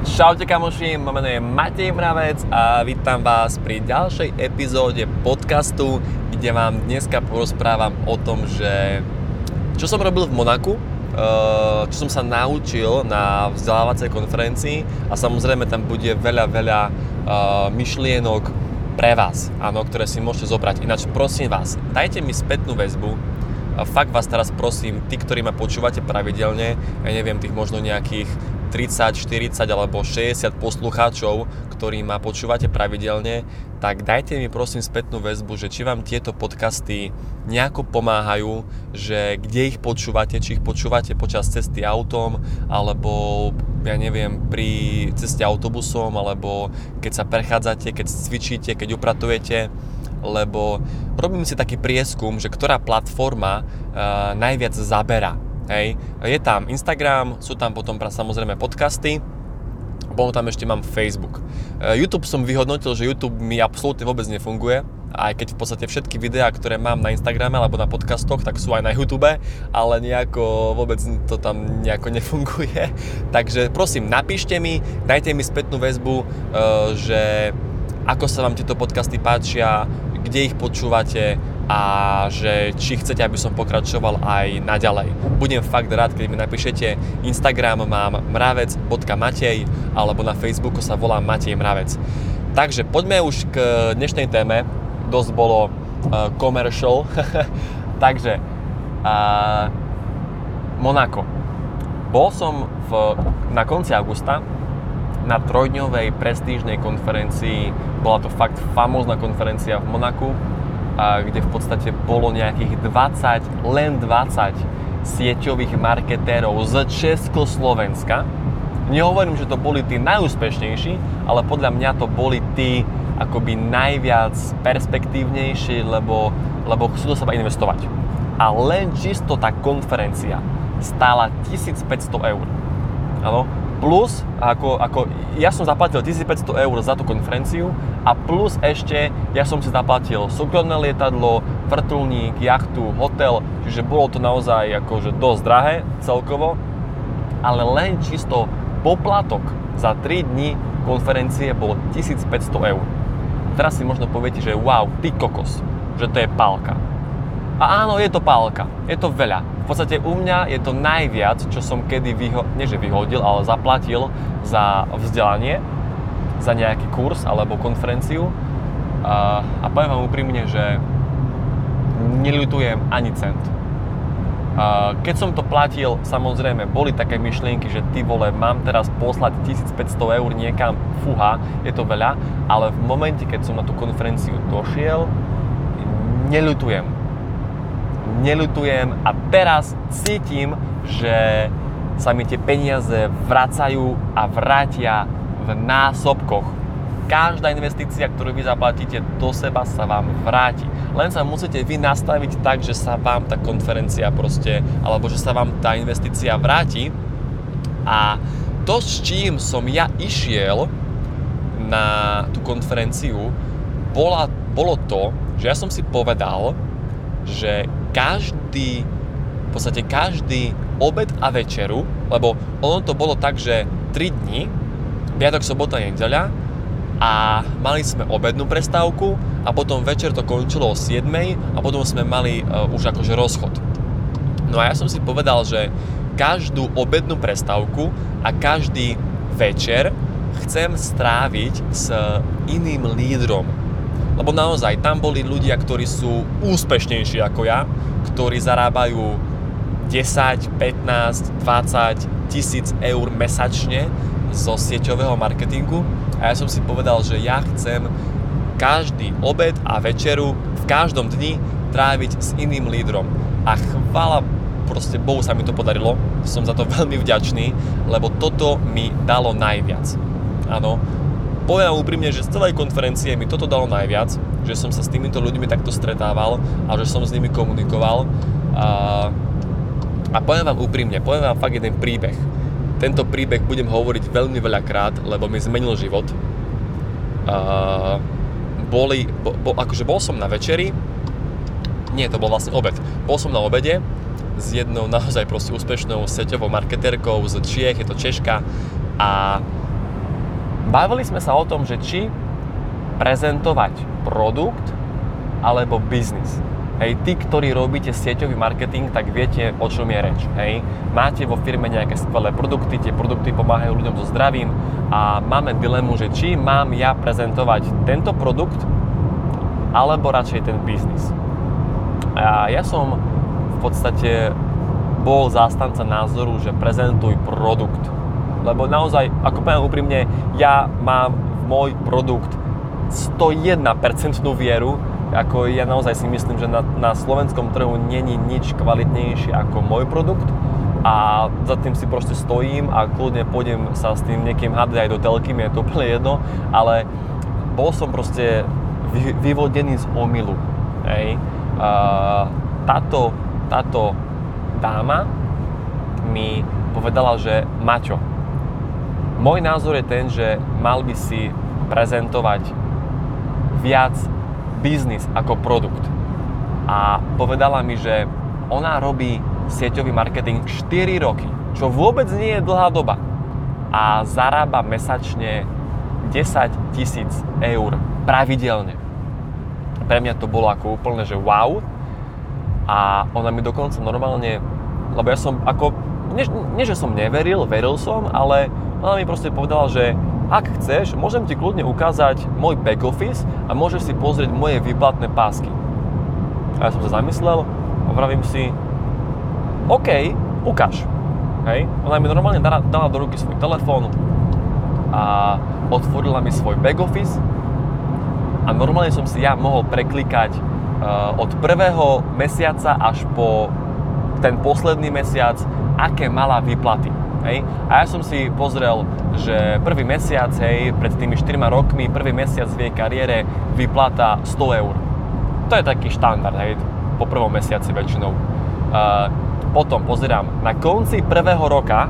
Čaute kamoši, moje meno je Matej Mravec a vítam vás pri ďalšej epizóde podcastu, kde vám dneska porozprávam o tom, že čo som robil v Monaku, čo som sa naučil na vzdelávacej konferencii a samozrejme tam bude veľa myšlienok pre vás, áno, ktoré si môžete zobrať. Ináč prosím vás, dajte mi spätnú väzbu. Fakt vás teraz prosím, tí, ktorí ma počúvate pravidelne, ja neviem, tých možno nejakých 30, 40 alebo 60 poslucháčov, ktorí ma počúvate pravidelne, tak dajte mi prosím spätnú väzbu, že či vám tieto podcasty nejako pomáhajú, že kde ich počúvate, či ich počúvate počas cesty autom, alebo ja neviem, pri ceste autobusom, alebo keď sa prechádzate, keď cvičíte, keď upratujete, lebo robím si taký prieskum, že ktorá platforma najviac zabera. Hej. Je tam Instagram, sú tam potom samozrejme podcasty, potom tam ešte mám Facebook. YouTube som vyhodnotil, že YouTube mi absolútne vôbec nefunguje, aj keď v podstate všetky videá, ktoré mám na Instagrame alebo na podcastoch, tak sú aj na YouTube, ale nejako vôbec to tam nejako nefunguje. Takže prosím, napíšte mi, dajte mi spätnú väzbu, že ako sa vám tieto podcasty páčia, kde ich počúvate a že či chcete, aby som pokračoval aj naďalej. Budem fakt rád, keď mi napíšete. Instagram mám mravec.matej alebo na Facebooku sa volám Matej Mravec. Takže poďme už k dnešnej téme. Dosť bolo commercial. Takže Monako. Bol som na konci augusta na trojdňovej prestížnej konferencii. Bola to fakt famózna konferencia v Monaku, kde v podstate bolo nejakých 20 sieťových marketérov z Československa. Nehovorím, že to boli tí najúspešnejší, ale podľa mňa to boli tí akoby najviac perspektívnejší, lebo chcú do seba investovať. A len čisto tá konferencia stála 1500 eur. Áno? Plus, ja som zaplatil 1500 eur za tú konferenciu a plus ešte ja som si zaplatil súkromné lietadlo, vrtuľník, jachtu, hotel, čiže bolo to naozaj akože dosť drahé celkovo, ale len čisto poplatok za 3 dní konferencie bol 1500 eur. Teraz si možno poviete, že wow, ty kokos, že to je pálka. A áno, je to pálka, je to veľa. V podstate u mňa je to najviac, čo som kedy vyhodil, ale zaplatil za vzdelanie, za nejaký kurz alebo konferenciu. A poviem vám úprimne, že neľutujem ani cent. Keď som to platil, samozrejme, boli také myšlienky, že ty vole, mám teraz poslať 1500 eur niekam, fúha, je to veľa, ale v momente, keď som na tú konferenciu došiel, neľutujem a teraz cítim, že sa mi tie peniaze vracajú a vrátia v násobkoch. Každá investícia, ktorú vy zaplatíte do seba, sa vám vráti. Len sa musíte vy nastaviť tak, že sa vám tá konferencia proste, alebo že sa vám tá investícia vráti. A to, s čím som ja išiel na tú konferenciu, bolo to, že ja som si povedal, že každý obed a večeru, lebo ono to bolo tak, že 3 dní, piatok, sobota, nedeľa a mali sme obednú prestávku a potom večer to končilo o 7 a potom sme mali už akože rozchod. No a ja som si povedal, že každú obednú prestávku a každý večer chcem stráviť s iným lídrom. Lebo naozaj, tam boli ľudia, ktorí sú úspešnejší ako ja, ktorí zarábajú 10, 15, 20 tisíc eur mesačne zo sieťového marketingu. A ja som si povedal, že ja chcem každý obed a večeru v každom dni tráviť s iným lídrom. A chvála proste Bohu sa mi to podarilo. Som za to veľmi vďačný, lebo toto mi dalo najviac. Áno. Poviem úprimne, že z celej konferencie mi toto dalo najviac, že som sa s týmito ľuďmi takto stretával a že som s nimi komunikoval. A poviem vám úprimne, poviem vám fakt jeden príbeh. Tento príbeh budem hovoriť veľmi veľakrát, lebo mi zmenil život. Bol som na večeri, nie, to bol vlastne obed. Bol som na obede s jednou naozaj proste úspešnou sieťovou marketérkou z Čiech, je to Češka a Bavili sme sa o tom, že či prezentovať produkt alebo biznis. Hej, tí, ktorí robíte sieťový marketing, tak viete, o čom je reč. Hej. Máte vo firme nejaké skvelé produkty, tie produkty pomáhajú ľuďom so zdravím a máme dilemu, že či mám ja prezentovať tento produkt alebo radšej ten biznis. A ja som v podstate bol zástanca názoru, že prezentuj produkt. Lebo naozaj, ako poviem úprimne, ja mám v môj produkt 101% vieru. Ako ja naozaj si myslím, že na slovenskom trhu není nič kvalitnejšie ako môj produkt a za tým si proste stojím a kľudne pôjdem sa s tým niekým hádať aj do telky, mi je to úplne jedno, ale bol som proste vyvodený z omylu. Hej. Táto dáma mi povedala, že Maťo, môj názor je ten, že mal by si prezentovať viac biznis ako produkt. A povedala mi, že ona robí sieťový marketing 4 roky, čo vôbec nie je dlhá doba. A zarába mesačne 10 000 eur pravidelne. Pre mňa to bolo ako úplne, že wow. A ona mi dokonca normálne, lebo ja som ako, nie že som neveril, veril som, ale ona mi proste povedala, že ak chceš, môžem ti kľudne ukázať môj back office a môžeš si pozrieť moje výplatné pásky. A ja som sa zamyslel a vravím si, OK, ukáž. Hej. Ona mi normálne dala do ruky svoj telefón a otvorila mi svoj back office a normálne som si ja mohol preklikať od prvého mesiaca až po ten posledný mesiac, aké mala výplaty. Hej. A ja som si pozrel, že prvý mesiac, hej, pred tými 4 rokmi, prvý mesiac v jej kariére vyplata 100 eur. To je taký štandard, hej, po prvom mesiaci väčšinou. Potom pozerám, na konci prvého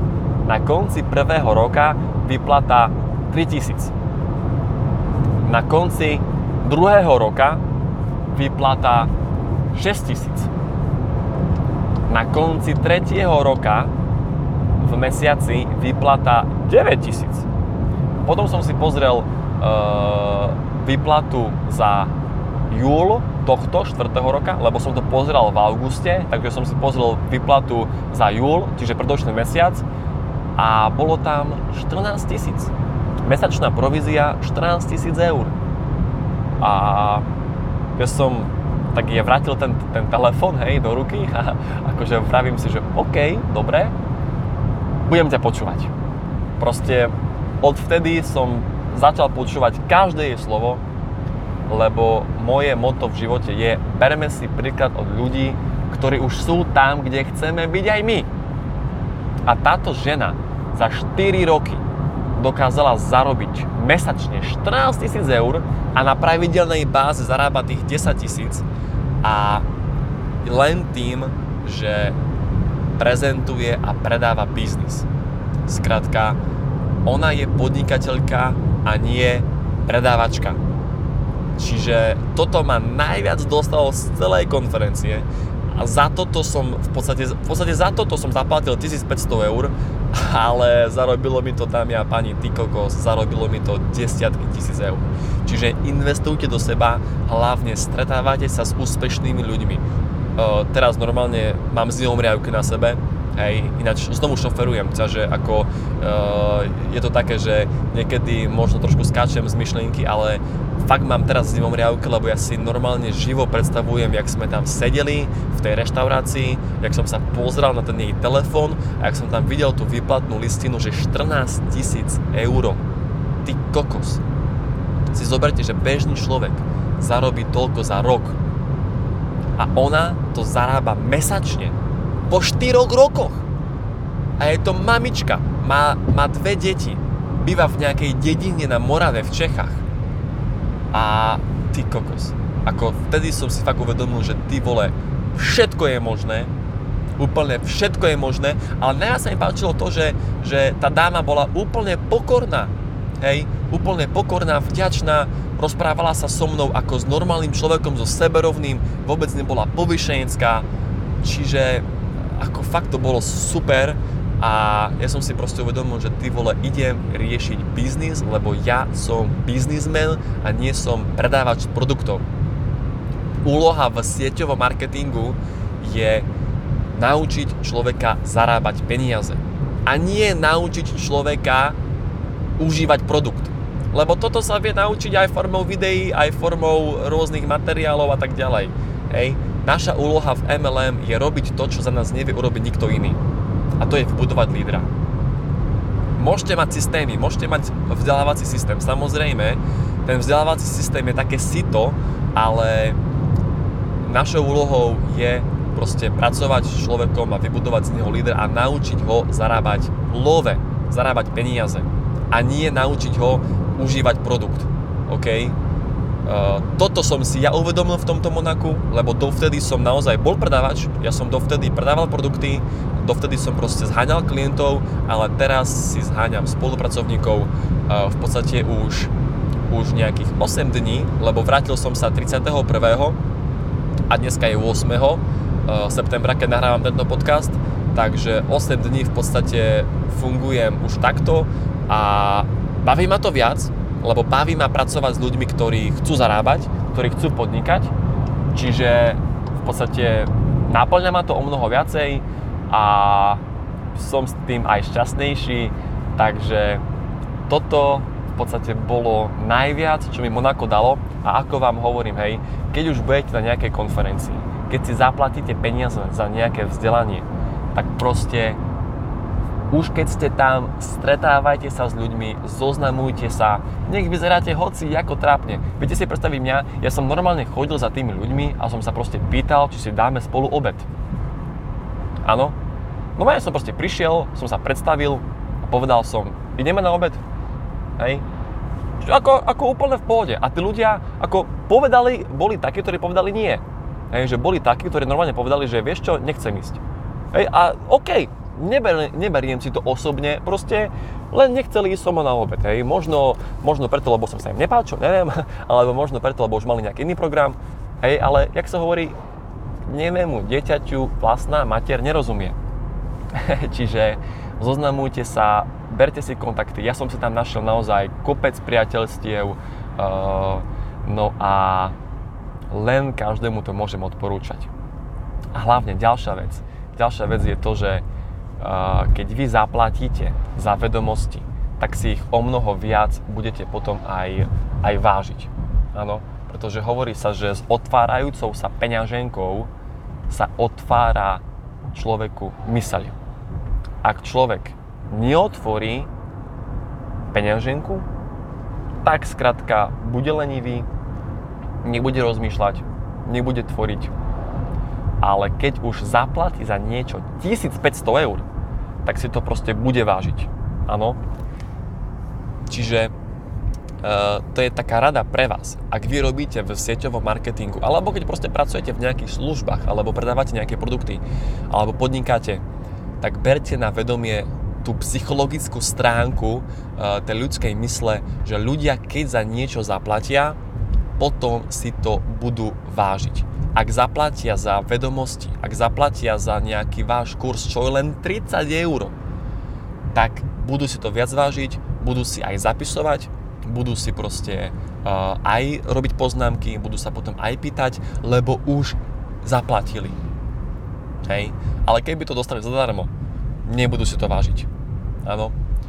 roka vyplata 3000. Na konci druhého roka vyplata 6000. Na konci tretieho roka v mesiaci vyplata 9000. Potom som si pozrel výplatu za júl tohto 4. roka, lebo som to pozeral v auguste, takže som si pozrel výplatu za júl, čiže predošlý mesiac a bolo tam 14 000. Mesačná provízia 14 000 eur. A ja som tak je vrátil ten telefón, hej, do ruky a akože vravím si, že OK, dobre, budem ťa počúvať. Proste odvtedy som začal počúvať každé jej slovo, lebo moje motto v živote je berme si príklad od ľudí, ktorí už sú tam, kde chceme byť aj my. A táto žena za 4 roky dokázala zarobiť mesačne 14 000 eur a na pravidelnej báze zarába tých 10 000 a len tým, že prezentuje a predáva biznis. Skrátka, ona je podnikateľka a nie predávačka. Čiže toto ma najviac dostalo z celej konferencie a za toto som v podstate za toto som zaplatil 1500 eur, ale zarobilo mi to, dámy a páni, ty kokos, zarobilo mi to desiatky tisíc eur. Čiže investujte do seba, hlavne stretávajte sa s úspešnými ľuďmi. Teraz normálne mám zimomriavky na sebe, hej, ináč znovu šoferujem, takže ako je to také, že niekedy možno trošku skáčem z myšlienky, ale fakt mám teraz zimomriavky, lebo ja si normálne živo predstavujem, jak sme tam sedeli v tej reštaurácii, jak som sa pozrel na ten jej telefón a jak som tam videl tú výplatnú listinu, že 14 000 eur. Ty kokos. Si zoberte, že bežný človek zarobí toľko za rok a ona to zarába mesačne po 4 rokoch. A je to mamička, má 2 deti, býva v nejakej dedine na Morave v Čechách. A ty kokos, ako vtedy som si fakt uvedomil, že ty vole, všetko je možné, úplne všetko je možné, ale najviac sa mi páčilo to, že tá dáma bola úplne pokorná, hej, úplne pokorná, vďačná, rozprávala sa so mnou ako s normálnym človekom, so seberovným, vôbec nebola povyšenecká, čiže ako fakt to bolo super A ja som si proste uvedomil, že ty vole, idem riešiť biznis, lebo ja som biznismen a nie som predávač produktov. Úloha v sieťovom marketingu je naučiť človeka zarábať peniaze. A nie naučiť človeka užívať produkt. Lebo toto sa vie naučiť aj formou videí, aj formou rôznych materiálov a tak ďalej. Hej. Naša úloha v MLM je robiť to, čo za nás nevie urobiť nikto iný. A to je vbudovať lídra. Môžete mať systémy, môžete mať vzdelávací systém. Samozrejme, ten vzdelávací systém je také sito, ale našou úlohou je proste pracovať s človekom a vybudovať z neho lídra a naučiť ho zarábať zarábať peniaze. A nie naučiť ho užívať produkt. OK? Toto som si ja uvedomil v tomto Monaku, lebo dovtedy som naozaj bol predávač, ja som dovtedy predával produkty, dovtedy som proste zháňal klientov, ale teraz si zháňam spolupracovníkov v podstate už nejakých 8 dní, lebo vrátil som sa 31. a dneska je 8. septembra, keď nahrávam tento podcast, takže 8 dní v podstate fungujem už takto a baví ma to viac, lebo baví ma pracovať s ľuďmi, ktorí chcú zarábať, ktorí chcú podnikať, čiže v podstate náplňa ma to o mnoho viacej a som s tým aj šťastnejší, takže toto v podstate bolo najviac, čo mi Monako dalo a ako vám hovorím, hej, keď už budete na nejakej konferencii, keď si zaplatíte peniaze za nejaké vzdelanie, tak proste už keď ste tam, stretávajte sa s ľuďmi, zoznamujte sa, nech vyzeráte hoci ako trápne. Viete si predstaviť mňa, ja som normálne chodil za tými ľuďmi a som sa proste pýtal, či si dáme spolu obed. Áno? No ja som proste prišiel, som sa predstavil a povedal som, ideme na obed? Hej? Ako úplne v pohode. A tí ľudia ako povedali, boli takí, ktorí povedali nie. Hej, že boli takí, ktorí normálne povedali, že vieš čo, nechcem ísť. Hej, a okej. Neberiem si to osobne, proste len nechceli ísť so mnou na obed, hej. Možno preto, lebo som sa im nepáčil, neviem, alebo možno preto, lebo už mali nejaký iný program, hej, ale jak sa hovorí, nevému dieťaťu vlastná mater nerozumie. Čiže zoznamujte sa, berte si kontakty, ja som si tam našiel naozaj kopec priateľstiev, no a len každému to môžem odporúčať. A hlavne ďalšia vec je to, že keď vy zaplatíte za vedomosti, tak si ich o mnoho viac budete potom aj vážiť. Áno, pretože hovorí sa, že s otvárajúcou sa peňaženkou sa otvára človeku myseľ. Ak človek neotvorí peňaženku, tak skrátka bude lenivý, nebude rozmýšľať, nebude tvoriť. Ale keď už zaplatí za niečo 1500 eur, tak si to proste bude vážiť. Áno. Čiže to je taká rada pre vás. Ak vy robíte v sieťovom marketingu, alebo keď proste pracujete v nejakých službách, alebo predávate nejaké produkty, alebo podnikáte, tak berte na vedomie tú psychologickú stránku tej ľudskej mysle, že ľudia, keď za niečo zaplatia, potom si to budú vážiť. Ak zaplatia za vedomosti, ak zaplatia za nejaký váš kurz, čo je len 30 eur, tak budú si to viac vážiť, budú si aj zapisovať, budú si proste aj robiť poznámky, budú sa potom aj pýtať, lebo už zaplatili. Hej? Ale keby to dostali zadarmo, nebudú si to vážiť. Áno.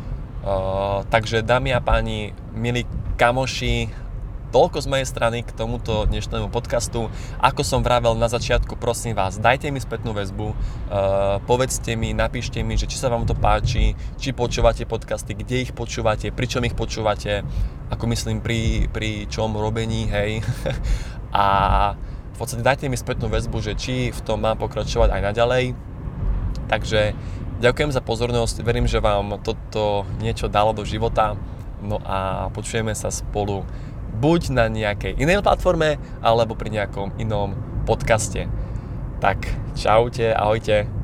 Takže dámy a páni, milí kamoši, toľko z mojej strany k tomuto dnešnému podcastu. Ako som vravel na začiatku, prosím vás, dajte mi spätnú väzbu, povedzte mi, napíšte mi, že či sa vám to páči, či počúvate podcasty, kde ich počúvate, pri čom ich počúvate, ako myslím pri čom robení, hej. A v podstate dajte mi spätnú väzbu, že či v tom mám pokračovať aj naďalej. Takže ďakujem za pozornosť, verím, že vám toto niečo dalo do života, no a počujeme sa spolu buď na nejakej inej platforme, alebo pri nejakom inom podcaste. Tak, čaute, ahojte.